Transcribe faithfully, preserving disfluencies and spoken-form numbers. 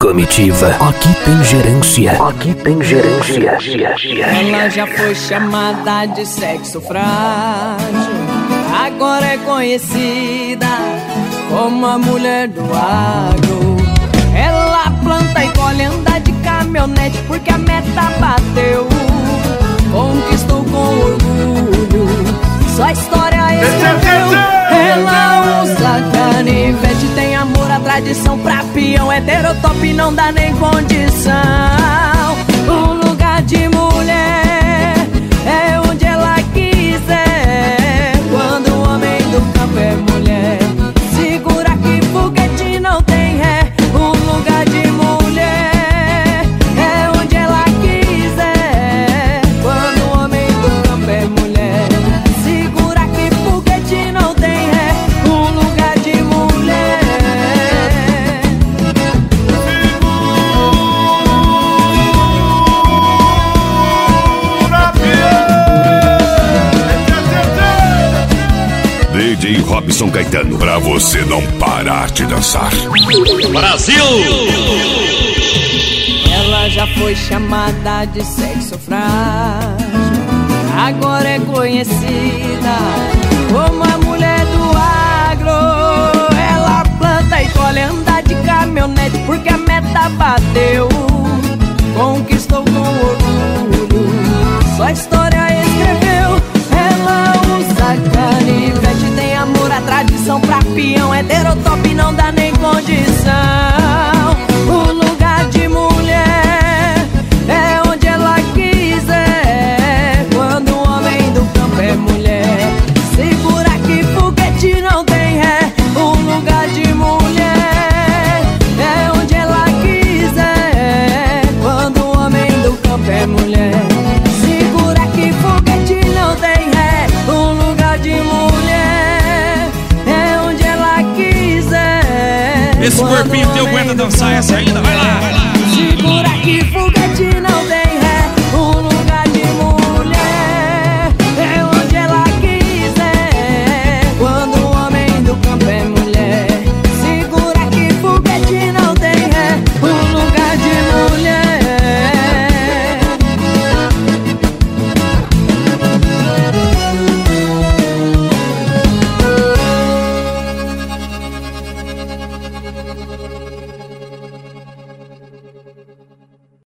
comitiva. Aqui tem gerência. Aqui tem gerência. Ela já foi chamada de sexo frágil, agora é conhecida como a mulher do agro. Ela planta e colhe, anda de caminhonete porque a meta bateu. Conquistou com orgulho, sua história escreveu. Ela usa canivete, tem amor à tradição. Pra peão heterotop não dá nem condição. O lugar de mulher é onde ela quiser. Quando o homem do campo é mulher, segura que foguete não tem ré. O lugar de mulher é onde ela quiser. Quando o homem do campo é mulher, segura que foguete não tem ré. O lugar de mulher. D J Robson Caetano, pra você não parar de dançar. Brasil! Ela já foi chamada de sexo frágil, agora é conhecida como a mulher do agro. Ela planta e colhe, anda de caminhonete porque a meta bateu. Conquistou com orgulho, sua história escreveu. Ela usa canivete, tem amor à tradição. Pra peão heterotop não dá nem condição. O lugar de mulher é onde ela quiser. Quando o homem do campo é mulher, segura que foguete não tem ré. O lugar de mulher é onde ela quiser. Quando o homem do campo é mulher, segura que foguete não tem ré. O lugar de mulher é onde ela quiser. Esse corpinho teu aguenta dançar essa ainda? Vai lá, vai lá. Segura que